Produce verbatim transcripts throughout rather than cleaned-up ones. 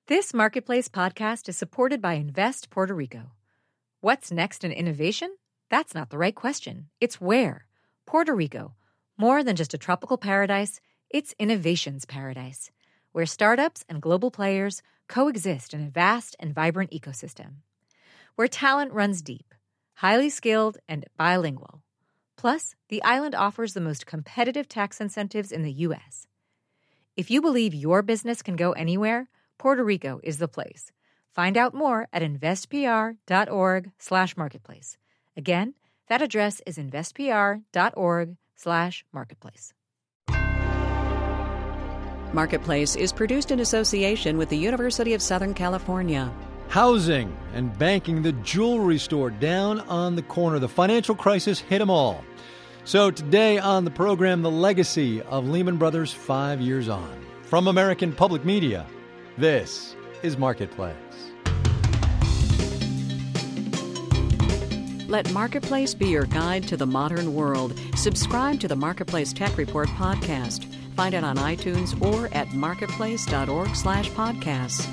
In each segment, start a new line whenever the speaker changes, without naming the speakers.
This Marketplace podcast is supported by Invest Puerto Rico. What's next in innovation? That's not the right question. It's where. Puerto Rico. More than just a tropical paradise, it's innovation's paradise, where startups and global players coexist in a vast and vibrant ecosystem. Where talent runs deep, highly skilled, and bilingual. Plus, the island offers the most competitive tax incentives in the U S. If you believe your business can go anywhere, Puerto Rico is the place. Find out more at investpr.org slash marketplace. Again, that address is investpr.org slash marketplace.
Marketplace is produced in association with the University of Southern California.
Housing and banking, the jewelry store down on the corner. The financial crisis hit them all. So today on the program, the legacy of Lehman Brothers five years on. From American Public Media, this is Marketplace.
Let Marketplace be your guide to the modern world. Subscribe to the Marketplace Tech Report podcast. Find it on iTunes or at marketplace.org slash podcasts.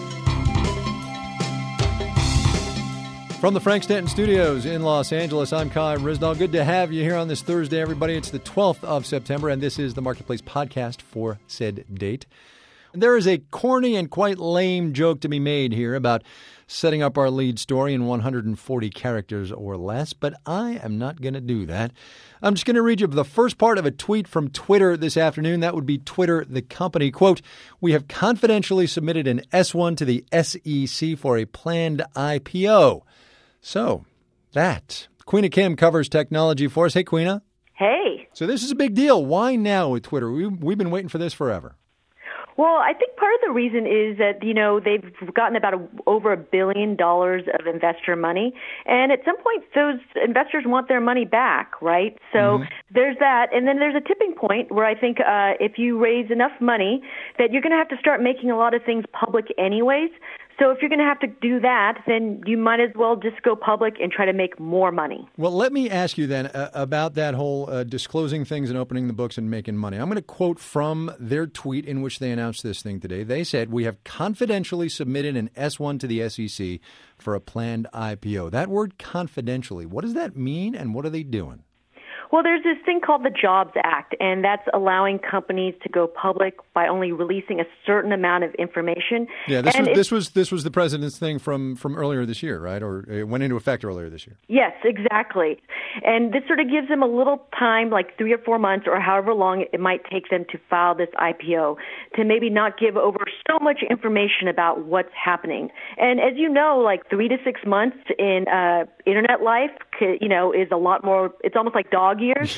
From the Frank Stanton Studios in Los Angeles, I'm Kai Ryssdal. Good to have you here on this Thursday, everybody. It's the twelfth of September, and this is the Marketplace podcast for said date. There is a corny and quite lame joke to be made here about setting up our lead story in one hundred forty characters or less, but I am not going to do that. I'm just going to read you the first part of a tweet from Twitter this afternoon. That would be Twitter, the company. Quote, "We have confidentially submitted an S one to the S E C for a planned I P O." So, that. Queena Kim covers technology for us. Hey, Queena.
Hey.
So this is a big deal. Why now with Twitter? We, we've been waiting for this forever.
Well, I think part of the reason is that, you know, they've gotten about a, over a billion dollars of investor money. And at some point, those investors want their money back, right? So mm-hmm. there's that. And then there's a tipping point where I think uh, if you raise enough money that you're going to have to start making a lot of things public anyways. So if you're going to have to do that, then you might as well just go public and try to make more money.
Well, let me ask you then uh, about that whole uh, disclosing things and opening the books and making money. I'm going to quote from their tweet in which they announced this thing today. They said, "We have confidentially submitted an S one to the S E C for a planned I P O." That word confidentially, what does that mean and what are they doing?
Well, there's this thing called the Jobs Act, and that's allowing companies to go public by only releasing a certain amount of information.
Yeah, this
and
was this was this was the president's thing from, from earlier this year, right? Or it went into effect earlier this year.
Yes, exactly. And this sort of gives them a little time, like three or four months or however long it might take them to file this I P O, to maybe not give over so much information about what's happening. And as you know, like three to six months in uh, internet life, you know, is a lot more. It's almost like dog years.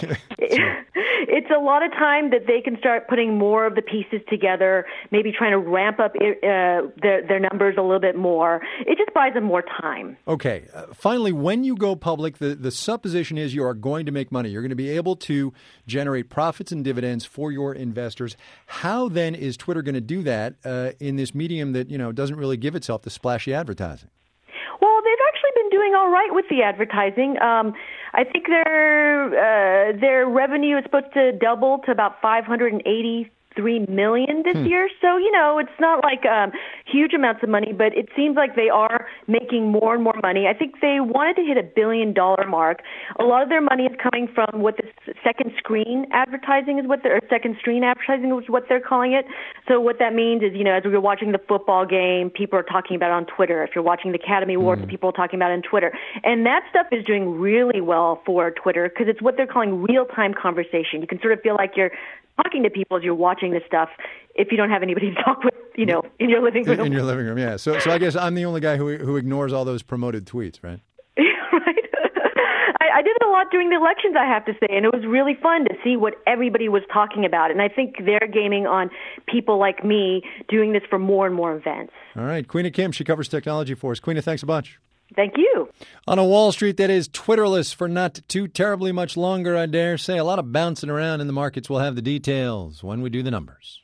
It's a lot of time that they can start putting more of the pieces together, maybe trying to ramp up uh, their, their numbers a little bit more. It just buys them more time.
Okay. Uh, finally, when you go public, the, the supposition is you are going to make money. You're going to be able to generate profits and dividends for your investors. How then is Twitter going to do that uh, in this medium that, you know, doesn't really give itself the splashy advertising?
Well, they've actually been doing all right with the advertising. Um, I think their uh, their revenue is supposed to double to about five hundred eighty three million this hmm. year. So, you know, it's not like um, huge amounts of money, but it seems like they are making more and more money. I think they wanted to hit a billion dollar mark. A lot of their money is coming from what the second screen advertising is what they're, or second screen advertising is what they're calling it. So what that means is, you know, as we were watching the football game, people are talking about it on Twitter. If you're watching the Academy Awards, mm. people are talking about it on Twitter. And that stuff is doing really well for Twitter because it's what they're calling real-time conversation. You can sort of feel like you're talking to people as you're watching this stuff if you don't have anybody to talk with, you know, in your living room.
In your living room, yeah. So so I guess I'm the only guy who who ignores all those promoted tweets, right?
Right. I, I did it a lot during the elections, I have to say, and it was really fun to see what everybody was talking about. And I think they're gaining on people like me doing this for more and more events.
All right. Queena Kim, she covers technology for us. Queena, thanks a bunch.
Thank you.
On a Wall Street that is Twitterless for not too terribly much longer, I dare say. A lot of bouncing around in the markets. We'll have the details when we do the numbers.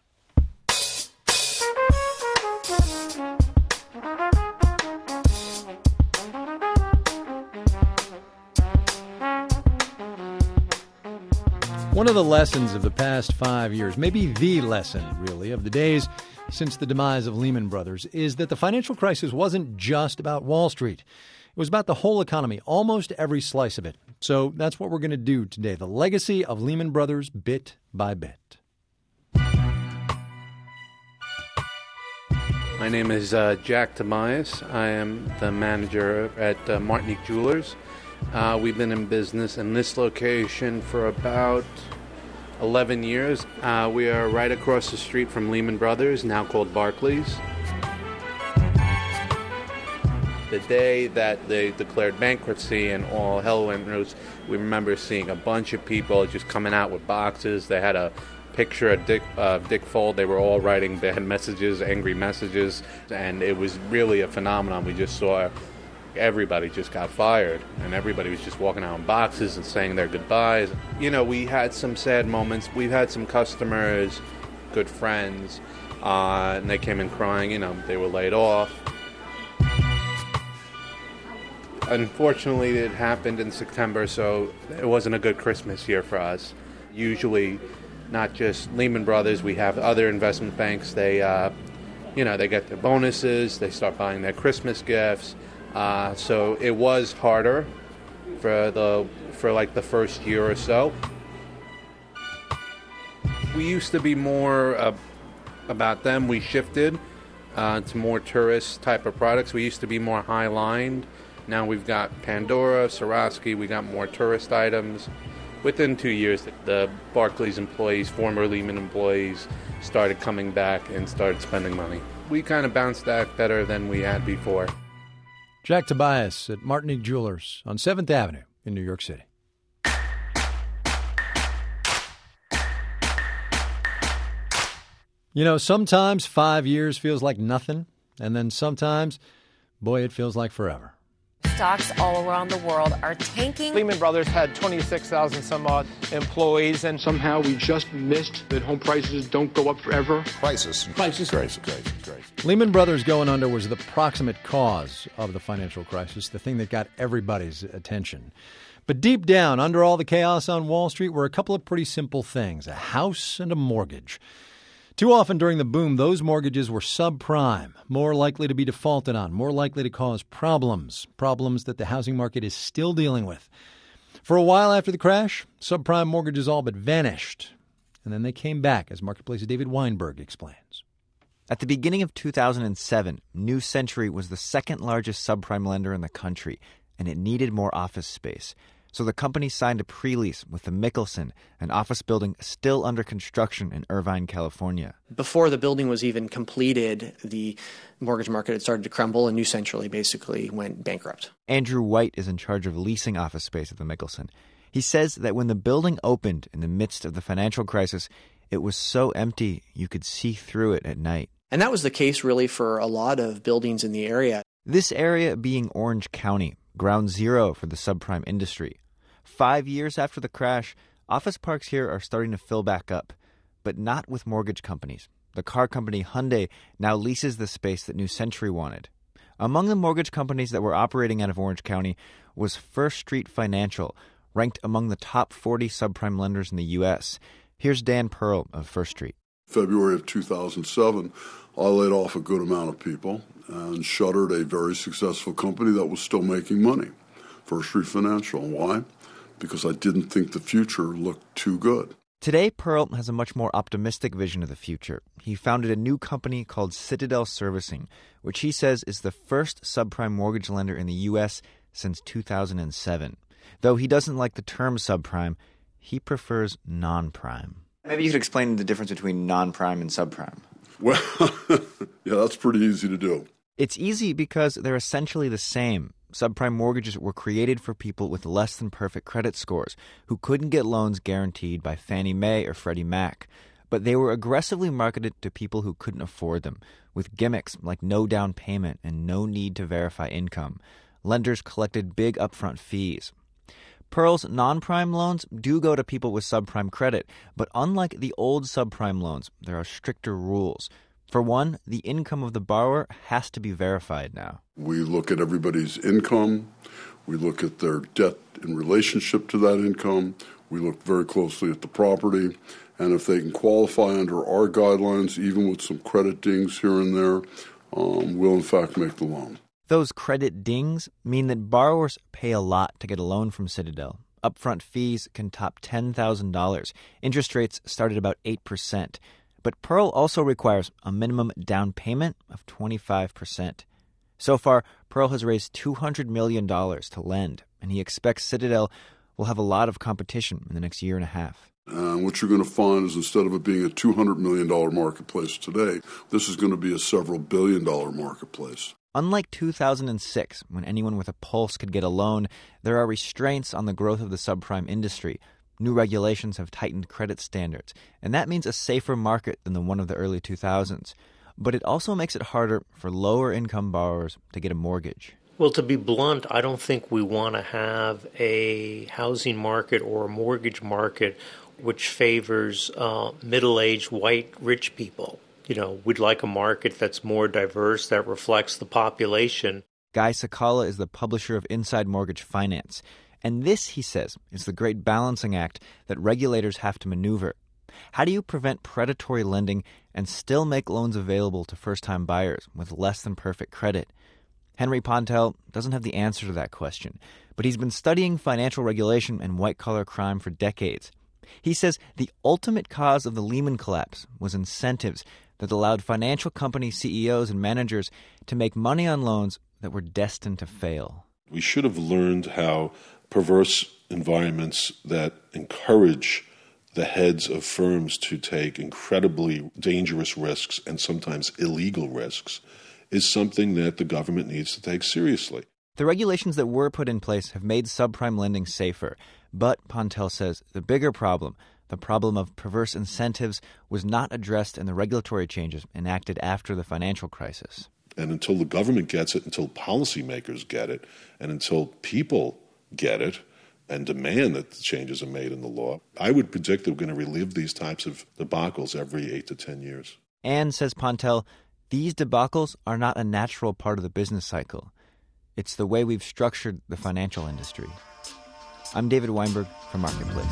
One of the lessons of the past five years, maybe the lesson, really, of the days since the demise of Lehman Brothers is that the financial crisis wasn't just about Wall Street. It was about the whole economy, almost every slice of it. So that's what we're going to do today, the legacy of Lehman Brothers bit by bit.
My name is uh, Jack Tobias. I am the manager at uh, Martinique Jewelers. Uh, we've been in business in this location for about eleven years. Uh, we are right across the street from Lehman Brothers, now called Barclays. The day that they declared bankruptcy and all hell went loose, we remember seeing a bunch of people just coming out with boxes. They had a picture of Dick, uh, Dick Fuld. They were all writing bad messages, angry messages, and it was really a phenomenon. We just saw everybody just got fired, and everybody was just walking out in boxes and saying their goodbyes. You know, we had some sad moments. We've had some customers, good friends, uh, and they came in crying. You know, they were laid off. Unfortunately, it happened in September, so it wasn't a good Christmas year for us. Usually, not just Lehman Brothers, we have other investment banks. They, uh, you know, they get their bonuses, they start buying their Christmas gifts. Uh, so it was harder for the for like the first year or so. We used to be more uh, about them. We shifted uh, to more tourist type of products. We used to be more high lined. Now we've got Pandora, Swarovski. We got more tourist items. Within two years, the Barclays employees, former Lehman employees, started coming back and started spending money. We kind of bounced back better than we had before.
Jack Tobias at Martinique Jewelers on seventh Avenue in New York City. You know, sometimes five years feels like nothing, and then sometimes, boy, it feels like forever.
Stocks all around the world are tanking.
Lehman Brothers had twenty-six thousand some odd employees, and
somehow we just missed that home prices don't go up forever.
Crisis.
Crisis.
Crisis. Crisis. Crisis.
Lehman Brothers going under was the proximate cause of the financial crisis, the thing that got everybody's attention. But deep down, under all the chaos on Wall Street, were a couple of pretty simple things, a house and a mortgage. Too often during the boom, those mortgages were subprime, more likely to be defaulted on, more likely to cause problems, problems that the housing market is still dealing with. For a while after the crash, subprime mortgages all but vanished. And then they came back, as Marketplace's David Weinberg explains.
At the beginning of two thousand seven, New Century was the second largest subprime lender in the country, and it needed more office space. So the company signed a pre-lease with the Mickelson, an office building still under construction in Irvine, California.
Before the building was even completed, the mortgage market had started to crumble, and New Century basically went bankrupt.
Andrew White is in charge of leasing office space at the Mickelson. He says that when the building opened in the midst of the financial crisis, it was so empty you could see through it at night.
And that was the case really for a lot of buildings in the area.
This area being Orange County, ground zero for the subprime industry. Five years after the crash, office parks here are starting to fill back up, but not with mortgage companies. The car company Hyundai now leases the space that New Century wanted. Among the mortgage companies that were operating out of Orange County was First Street Financial, ranked among the top forty subprime lenders in the U S. Here's Dan Pearl of First Street.
February of two thousand seven, I laid off a good amount of people and shuttered a very successful company that was still making money, First Street Financial. Why? Because I didn't think the future looked too good.
Today, Pearl has a much more optimistic vision of the future. He founded a new company called Citadel Servicing, which he says is the first subprime mortgage lender in the U S since two thousand seven. Though he doesn't like the term subprime, he prefers non-prime.
Maybe you could explain the difference between non-prime and subprime.
Well, yeah, that's pretty easy to do.
It's easy because they're essentially the same. Subprime mortgages were created for people with less than perfect credit scores who couldn't get loans guaranteed by Fannie Mae or Freddie Mac. But they were aggressively marketed to people who couldn't afford them, with gimmicks like no down payment and no need to verify income. Lenders collected big upfront fees. Pearl's non-prime loans do go to people with subprime credit, but unlike the old subprime loans, there are stricter rules. For one, the income of the borrower has to be verified now.
We look at everybody's income. We look at their debt in relationship to that income. We looked very closely at the property, and if they can qualify under our guidelines, even with some credit dings here and there, um, we'll in fact make the loan.
Those credit dings mean that borrowers pay a lot to get a loan from Citadel. Upfront fees can top ten thousand dollars. Interest rates start at about eight percent. But Pearl also requires a minimum down payment of twenty-five percent. So far, Pearl has raised two hundred million dollars to lend, and he expects Citadel will have a lot of competition in the next year and a half.
And what you're going to find is instead of it being a two hundred million dollars marketplace today, this is going to be a several billion dollar marketplace.
Unlike two thousand six, when anyone with a pulse could get a loan, there are restraints on the growth of the subprime industry. New regulations have tightened credit standards, and that means a safer market than the one of the early two thousands. But it also makes it harder for lower-income borrowers to get a mortgage.
Well, to be blunt, I don't think we want to have a housing market or a mortgage market which favors uh, middle-aged, white, rich people. You know, we'd like a market that's more diverse, that reflects the population.
Guy Sakala is the publisher of Inside Mortgage Finance. And this, he says, is the great balancing act that regulators have to maneuver. How do you prevent predatory lending and still make loans available to first-time buyers with less than perfect credit? Henry Pontel doesn't have the answer to that question, but he's been studying financial regulation and white-collar crime for decades. He says the ultimate cause of the Lehman collapse was incentives that allowed financial company C E Os and managers to make money on loans that were destined to fail.
We should have learned how perverse environments that encourage the heads of firms to take incredibly dangerous risks and sometimes illegal risks is something that the government needs to take seriously.
The regulations that were put in place have made subprime lending safer, but Pontel says the bigger problem, the problem of perverse incentives, was not addressed in the regulatory changes enacted after the financial crisis.
And until the government gets it, until policymakers get it, and until people get it and demand that the changes are made in the law, I would predict that we're going to relive these types of debacles every eight to ten years.
And, says Pontel, these debacles are not a natural part of the business cycle. It's the way we've structured the financial industry. I'm David Weinberg from Marketplace.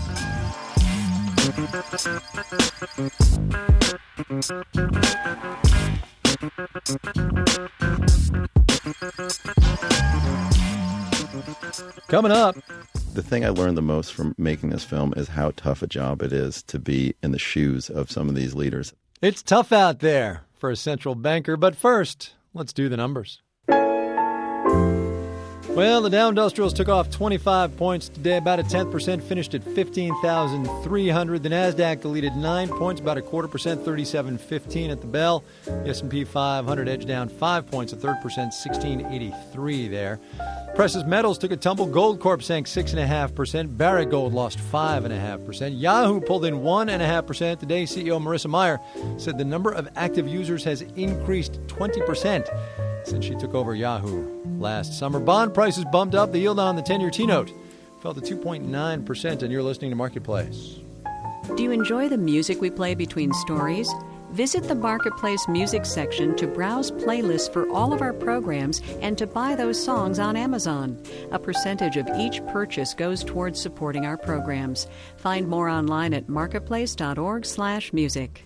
Coming up.
The thing I learned the most from making this film is how tough a job it is to be in the shoes of some of these leaders.
It's tough out there for a central banker, but first, let's do the numbers. Well, the Dow Industrials took off twenty-five points today, about a tenth percent, finished at fifteen thousand three hundred. The Nasdaq deleted nine points, about a quarter percent, thirty-seven fifteen at the bell. The S and P five hundred edged down five points, a third percent, sixteen eighty-three there. Precious Metals took a tumble. Goldcorp sank six point five percent. Barrick Gold lost five point five percent. Yahoo pulled in one point five percent. Today, C E O Marissa Mayer said the number of active users has increased twenty percent since she took over Yahoo last summer. Bond prices bumped up. The yield on the ten-year T-note fell to two point nine percent, and you're listening to Marketplace.
Do you enjoy the music we play between stories? Visit the Marketplace music section to browse playlists for all of our programs and to buy those songs on Amazon. A percentage of each purchase goes towards supporting our programs. Find more online at marketplace.org slash music.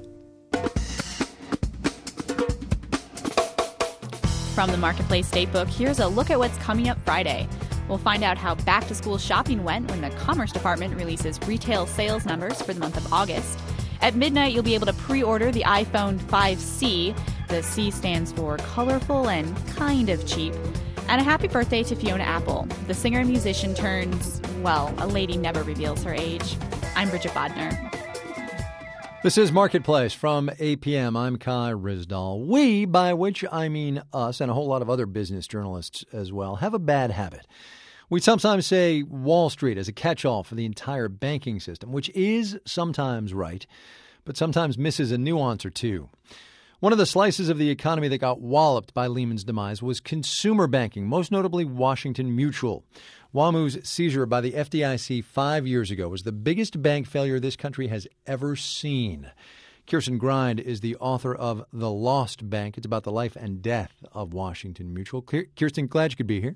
From the Marketplace Datebook, here's a look at what's coming up Friday. We'll find out how back-to-school shopping went when the Commerce Department releases retail sales numbers for the month of August. At midnight, you'll be able to pre-order the iPhone five C. The C stands for colorful and kind of cheap. And a happy birthday to Fiona Apple. The singer and musician turns, well, a lady never reveals her age. I'm Bridget Bodner.
This is Marketplace from A P M. I'm Kai Ryssdal. We, by which I mean us and a whole lot of other business journalists as well, have a bad habit. We sometimes say Wall Street as a catch-all for the entire banking system, which is sometimes right, but sometimes misses a nuance or two. One of the slices of the economy that got walloped by Lehman's demise was consumer banking, most notably Washington Mutual. WAMU's seizure by the F D I C five years ago was the biggest bank failure this country has ever seen. Kirsten Grind is the author of The Lost Bank. It's about the life and death of Washington Mutual. Kirsten, glad you could be here.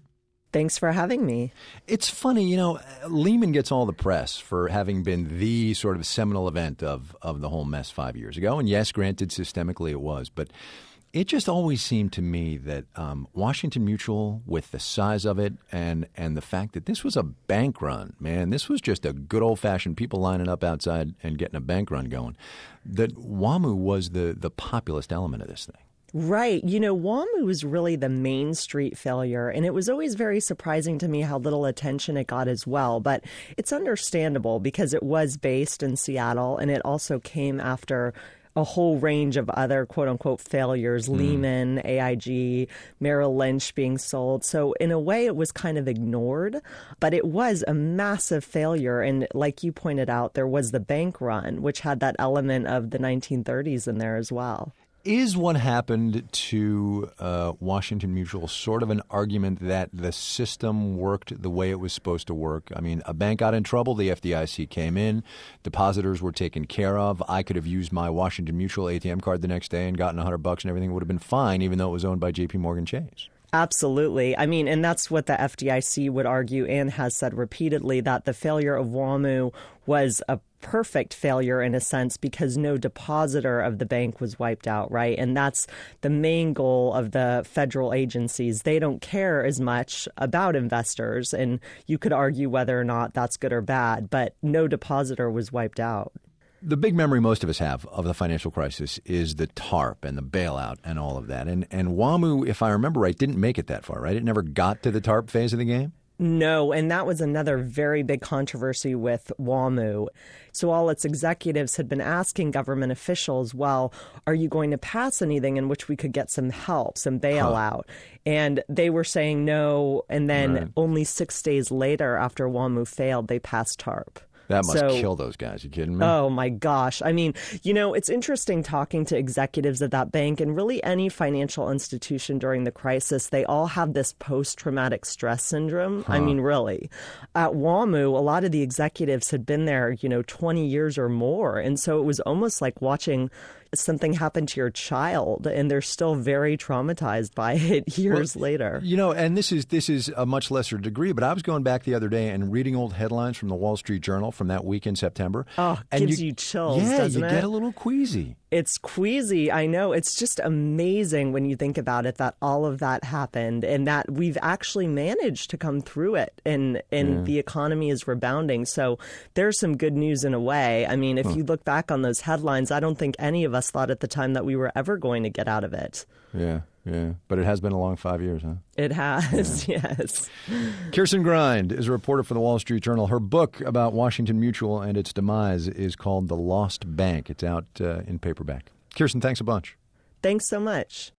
Thanks for having me.
It's funny, you know, Lehman gets all the press for having been the sort of seminal event of, of the whole mess five years ago. And yes, granted, systemically it was. But it just always seemed to me that um, Washington Mutual, with the size of it and, and the fact that this was a bank run, man, this was just a good old-fashioned people lining up outside and getting a bank run going, that WAMU was the, the populist element of this thing.
Right. You know, WAMU was really the Main Street failure, and it was always very surprising to me how little attention it got as well. But it's understandable because it was based in Seattle, and it also came after a whole range of other quote-unquote failures, mm. Lehman, A I G, Merrill Lynch being sold. So in a way, it was kind of ignored, but it was a massive failure. And like you pointed out, there was the bank run, which had that element of the nineteen thirties in there as well.
Is what happened to uh, Washington Mutual sort of an argument that the system worked the way it was supposed to work? I mean, a bank got in trouble, the F D I C came in, depositors were taken care of. I could have used my Washington Mutual A T M card the next day and gotten a hundred bucks and everything would have been fine, even though it was owned by J P Morgan Chase.
Absolutely. I mean, and that's what the F D I C would argue and has said repeatedly, that the failure of WAMU was a perfect failure in a sense because no depositor of the bank was wiped out, right? And that's the main goal of the federal agencies. They don't care as much about investors, and you could argue whether or not that's good or bad, but no depositor was wiped out.
The big memory most of us have of the financial crisis is the TARP and the bailout and all of that. And and WAMU, if I remember right, didn't make it that far, right? It never got to the TARP phase of the game?
No, and that was another very big controversy with WAMU. So all its executives had been asking government officials, well, are you going to pass anything in which we could get some help, some bailout? Huh. And they were saying no. And then right. only six days later, after WAMU failed, they passed TARP.
That must
so,
kill those guys. You kidding me?
Oh, my gosh. I mean, you know, it's interesting talking to executives at that bank and really any financial institution during the crisis. They all have this post-traumatic stress syndrome. Huh. I mean, really. At WAMU, a lot of the executives had been there, you know, twenty years or more. And so it was almost like watching something happen to your child, and they're still very traumatized by it years well, later.
You know, and this is this is a much lesser degree, but I was going back the other day and reading old headlines from the Wall Street Journal from that week in September.
Oh,
and
gives you, you chills,
yeah,
doesn't
you
it?
get a little queasy.
It's queasy. I know. It's just amazing when you think about it that all of that happened and that we've actually managed to come through it and, and yeah. the economy is rebounding. So there's some good news in a way. I mean, if huh. you look back on those headlines, I don't think any of us thought at the time that we were ever going to get out of it.
Yeah, yeah. But it has been a long five years, huh?
It has, yeah. yes.
Kirsten Grind is a reporter for the Wall Street Journal. Her book about Washington Mutual and its demise is called The Lost Bank. It's out uh, in paperback. Kirsten, thanks a bunch.
Thanks so much.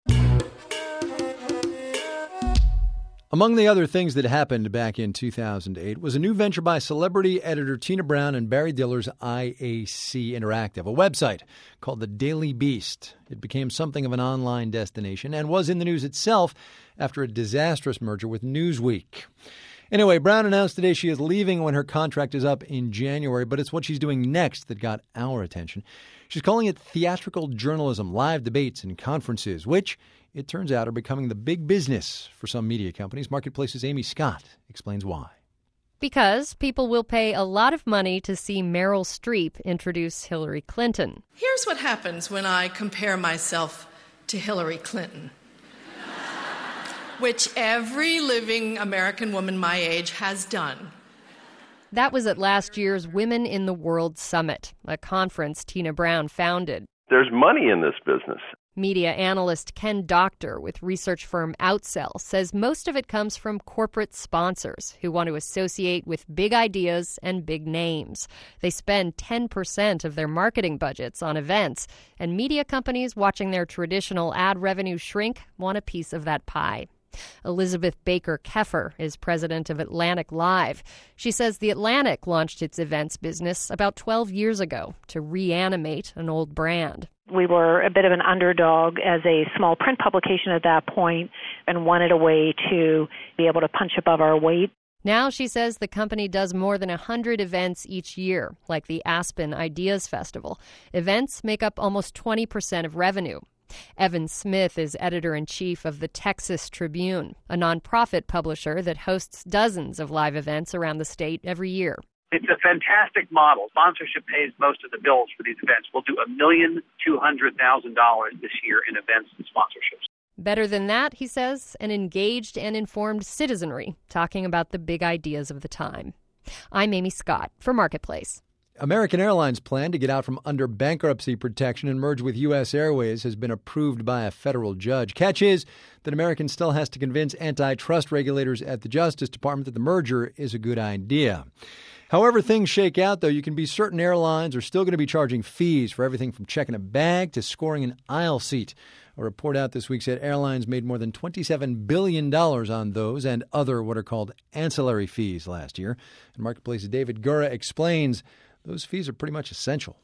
Among the other things that happened back in two thousand eight was a new venture by celebrity editor Tina Brown and Barry Diller's I A C Interactive, a website called The Daily Beast. It became something of an online destination and was in the news itself after a disastrous merger with Newsweek. Anyway, Brown announced today she is leaving when her contract is up in January, but it's what she's doing next that got our attention. She's calling it theatrical journalism, live debates and conferences, which it turns out are becoming the big business for some media companies. Marketplace's Amy Scott explains why.
Because people will pay a lot of money to see Meryl Streep introduce Hillary Clinton.
Here's what happens when I compare myself to Hillary Clinton, which every living American woman my age has done.
That was at last year's Women in the World Summit, a conference Tina Brown founded.
There's money in this business.
Media analyst Ken Doctor with research firm Outsell says most of it comes from corporate sponsors who want to associate with big ideas and big names. They spend ten percent of their marketing budgets on events, and media companies watching their traditional ad revenue shrink want a piece of that pie. Elizabeth Baker Keffer is president of Atlantic Live. She says the Atlantic launched its events business about twelve years ago to reanimate an old brand.
We were a bit of an underdog as a small print publication at that point and wanted a way to be able to punch above our weight.
Now, she says the company does more than one hundred events each year, like the Aspen Ideas Festival. Events make up almost twenty percent of revenue. Evan Smith is editor-in-chief of the Texas Tribune, a nonprofit publisher that hosts dozens of live events around the state every year.
It's a fantastic model. Sponsorship pays most of the bills for these events. We'll do a million two hundred thousand dollars this year in events and sponsorships.
Better than that, he says, an engaged and informed citizenry talking about the big ideas of the time. I'm Amy Scott for Marketplace.
American Airlines' plan to get out from under bankruptcy protection and merge with U S Airways has been approved by a federal judge. Catch is that American still has to convince antitrust regulators at the Justice Department that the merger is a good idea. However things shake out, though, you can be certain airlines are still going to be charging fees for everything from checking a bag to scoring an aisle seat. A report out this week said airlines made more than twenty-seven billion dollars on those and other what are called ancillary fees last year. And Marketplace's David Gura explains those fees are pretty much essential.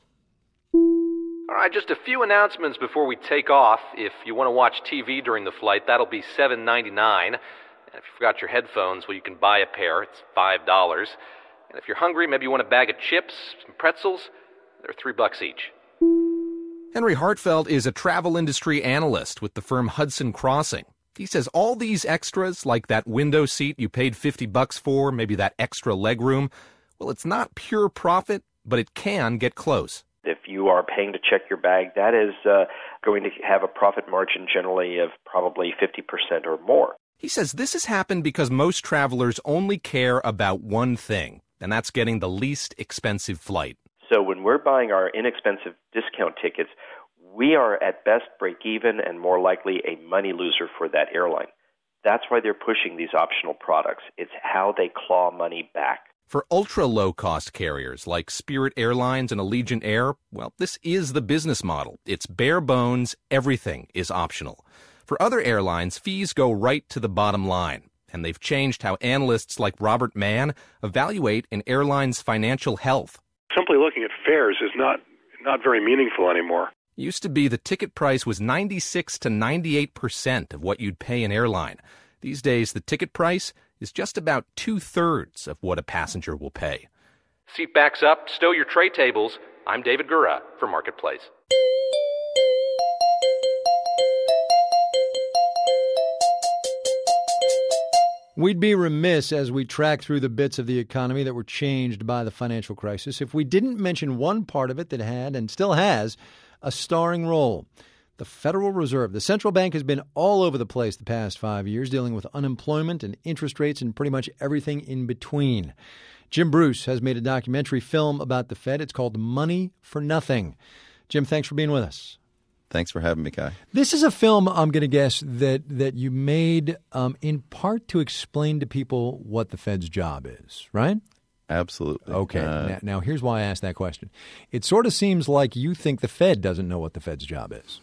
All right, just a few announcements before we take off. If you want to watch T V during the flight, that'll be seven ninety-nine. And if you forgot your headphones, well, you can buy a pair. It's five dollars. And if you're hungry, maybe you want a bag of chips, some pretzels. They're three bucks each.
Henry Hartfeld is a travel industry analyst with the firm Hudson Crossing. He says all these extras, like that window seat you paid fifty bucks for, maybe that extra legroom, well, it's not pure profit, but it can get close.
If you are paying to check your bag, that is uh, going to have a profit margin generally of probably fifty percent or more.
He says this has happened because most travelers only care about one thing, and that's getting the least expensive flight.
So when we're buying our inexpensive discount tickets, we are at best break even and more likely a money loser for that airline. That's why they're pushing these optional products. It's how they claw money back.
For ultra-low-cost carriers like Spirit Airlines and Allegiant Air, well, this is the business model. It's bare bones, everything is optional. For other airlines, fees go right to the bottom line. And they've changed how analysts like Robert Mann evaluate an airline's financial health.
Simply looking at fares is not not very meaningful anymore.
It used to be the ticket price was ninety-six to ninety-eight percent of what you'd pay an airline. These days, the ticket price is just about two-thirds of what a passenger will pay.
Seat backs up, stow your tray tables. I'm David Gura for Marketplace.
We'd be remiss as we track through the bits of the economy that were changed by the financial crisis if we didn't mention one part of it that had and still has a starring role. The Federal Reserve. The central bank has been all over the place the past five years, dealing with unemployment and interest rates and pretty much everything in between. Jim Bruce has made a documentary film about the Fed. It's called Money for Nothing. Jim, thanks for being with us.
Thanks for having me, Kai.
This is a film, I'm going to guess, that, that you made um, in part to explain to people what the Fed's job is, right?
Absolutely.
Okay.
Uh,
now, now, here's why I asked that question. It sort of seems like you think the Fed doesn't know what the Fed's job is.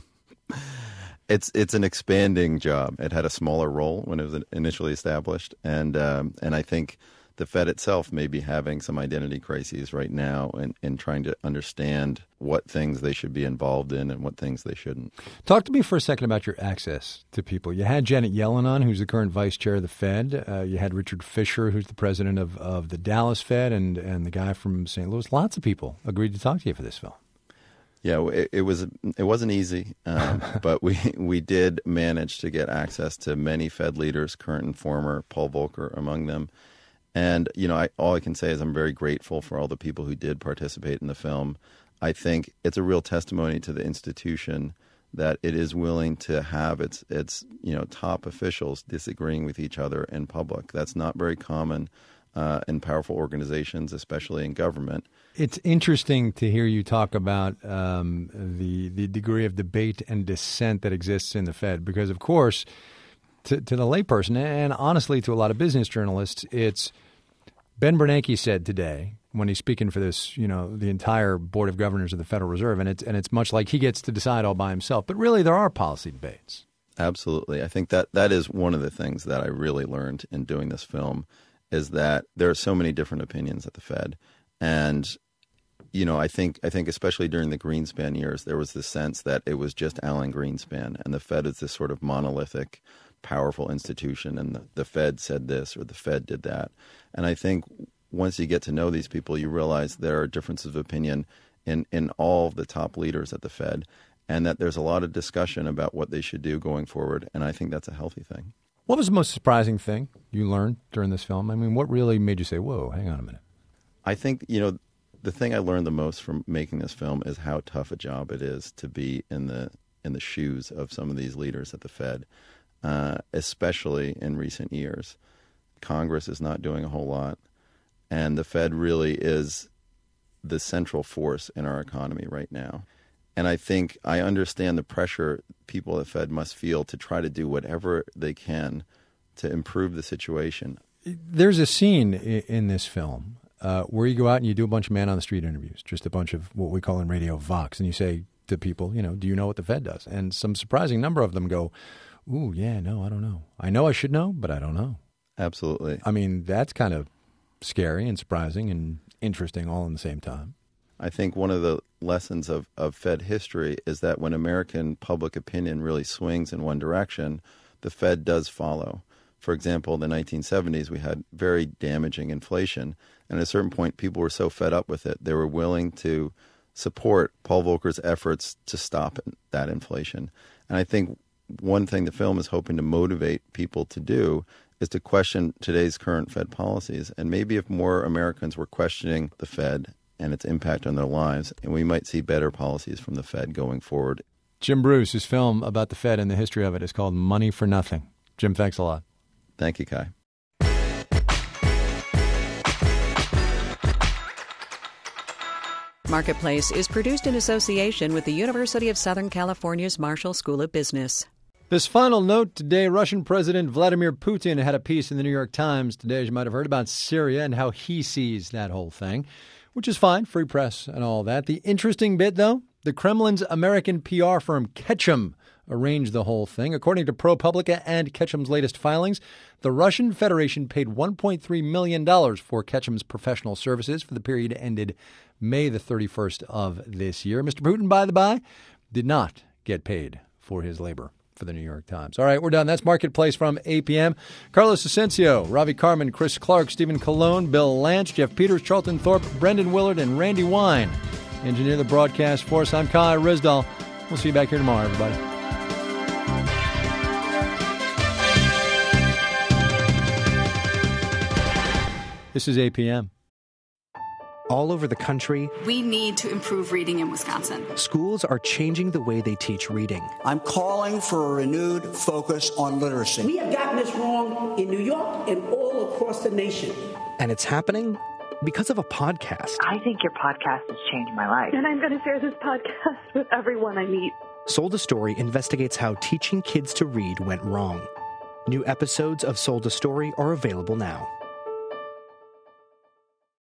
It's it's an expanding job. It had a smaller role when it was initially established, and um, and I think the Fed itself may be having some identity crises right now and, and trying to understand what things they should be involved in and what things they shouldn't.
Talk to me for a second about your access to people. You had Janet Yellen on, who's the current vice chair of the Fed. Uh, you had Richard Fisher, who's the president of, of the Dallas Fed, and, and the guy from Saint Louis. Lots of people agreed to talk to you for this film.
Yeah, it, it was it wasn't easy, um, but we we did manage to get access to many Fed leaders, current and former, Paul Volcker among them. And, you know, I, all I can say is I'm very grateful for all the people who did participate in the film. I think it's a real testimony to the institution that it is willing to have its, its you know, top officials disagreeing with each other in public. That's not very common uh, in powerful organizations, especially in government.
It's interesting to hear you talk about um, the, the degree of debate and dissent that exists in the Fed because, of course, to, to the layperson and honestly to a lot of business journalists, it's Ben Bernanke said today when he's speaking for this, you know, the entire board of governors of the Federal Reserve, and it's and it's much like he gets to decide all by himself. But really, there are policy debates.
Absolutely. I think that that is one of the things that I really learned in doing this film is that there are so many different opinions at the Fed. And, you know, I think I think especially during the Greenspan years, there was this sense that it was just Alan Greenspan and the Fed is this sort of monolithic, powerful institution, and the, the Fed said this or the Fed did that. And I think once you get to know these people, you realize there are differences of opinion in, in all of the top leaders at the Fed. and that there's a lot of discussion about what they should do going forward, and I think that's a healthy thing.
What was the most surprising thing you learned during this film? I mean, what really made you say, whoa, hang on a minute?
I think, you know, the thing I learned the most from making this film is how tough a job it is to be in the in the shoes of some of these leaders at the Fed, uh, especially in recent years. Congress is not doing a whole lot, and the Fed really is the central force in our economy right now. And I think I understand the pressure people at the Fed must feel to try to do whatever they can to improve the situation.
There's a scene in this film uh, where you go out and you do a bunch of man-on-the-street interviews, just a bunch of what we call in radio Vox, and you say to people, you know, do you know what the Fed does? And some surprising number of them go, ooh, yeah, no, I don't know. I know I should know, but I don't know.
Absolutely.
I mean, that's kind of scary and surprising and interesting all in the same time.
I think one of the lessons of, of Fed history is that when American public opinion really swings in one direction, the Fed does follow. For example, in the nineteen seventies, we had very damaging inflation. And at a certain point, people were so fed up with it, they were willing to support Paul Volcker's efforts to stop that inflation. And I think one thing the film is hoping to motivate people to do is to question today's current Fed policies. And maybe if more Americans were questioning the Fed and its impact on their lives, and we might see better policies from the Fed going forward.
Jim Bruce's film about the Fed and the history of it is called Money for Nothing. Jim, thanks a lot.
Thank you, Kai.
Marketplace is produced in association with the University of Southern California's Marshall School of Business.
This final note today, Russian President Vladimir Putin had a piece in the New York Times today, as you might have heard, about Syria and how he sees that whole thing, which is fine, free press and all that. The interesting bit, though, the Kremlin's American P R firm Ketchum arranged the whole thing. According to ProPublica and Ketchum's latest filings, the Russian Federation paid one point three million dollars for Ketchum's professional services for the period ended May the thirty-first of this year. Mister Putin, by the by, did not get paid for his labor for the New York Times. All right, we're done. That's Marketplace from eight p.m. Carlos Asensio, Ravi Carmen, Chris Clark, Stephen Colon, Bill Lance, Jeff Peters, Charlton Thorpe, Brendan Willard, and Randy Wine. Engineer the broadcast for us. I'm Kai Risdall. We'll see you back here tomorrow, everybody. This is eight p.m.
All over the country,
we need to improve reading in Wisconsin.
Schools are changing the way they teach reading.
I'm calling for a renewed focus on literacy.
We have gotten this wrong in New York and all across the nation.
And it's happening because of a podcast.
I think your podcast has changed my life.
And I'm going to share this podcast with everyone I meet.
Sold a Story investigates how teaching kids to read went wrong. New episodes of Sold a Story are available now.